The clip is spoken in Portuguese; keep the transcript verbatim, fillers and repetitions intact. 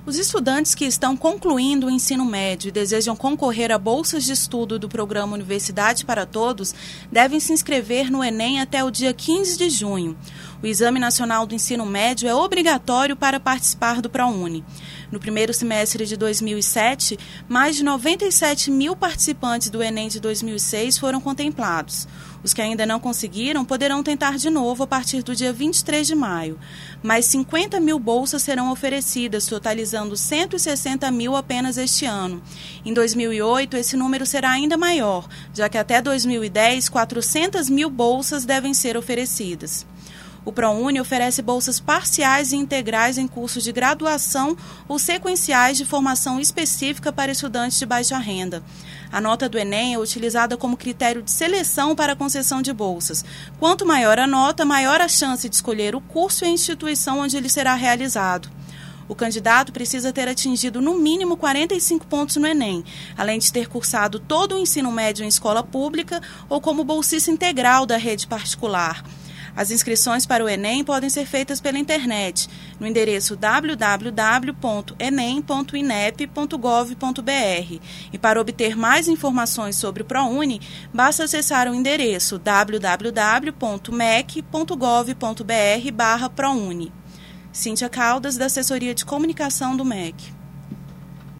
Os estudantes que estão concluindo o ensino médio e desejam concorrer a bolsas de estudo do programa Universidade para Todos devem se inscrever no Enem até o dia quinze de junho. O Exame Nacional do Ensino Médio é obrigatório para participar do ProUni. No primeiro semestre de dois mil e sete, mais de noventa e sete mil participantes do Enem de dois mil e seis foram contemplados. Os que ainda não conseguiram poderão tentar de novo a partir do dia vinte e três de maio. Mais cinquenta mil bolsas serão oferecidas, totalizando cento e sessenta mil apenas este ano. Em dois mil e oito, esse número será ainda maior, já que até dois mil e dez, quatrocentas mil bolsas devem ser oferecidas. O ProUni oferece bolsas parciais e integrais em cursos de graduação ou sequenciais de formação específica para estudantes de baixa renda. A nota do Enem é utilizada como critério de seleção para a concessão de bolsas. Quanto maior a nota, maior a chance de escolher o curso e a instituição onde ele será realizado. O candidato precisa ter atingido no mínimo quarenta e cinco pontos no Enem, além de ter cursado todo o ensino médio em escola pública ou como bolsista integral da rede particular. As inscrições para o Enem podem ser feitas pela internet, no endereço w w w ponto enem ponto inep ponto gov ponto b r. E para obter mais informações sobre o ProUni, basta acessar o endereço w w w ponto mec ponto gov ponto b r barra ProUni. Cíntia Caldas, da Assessoria de Comunicação do M E C.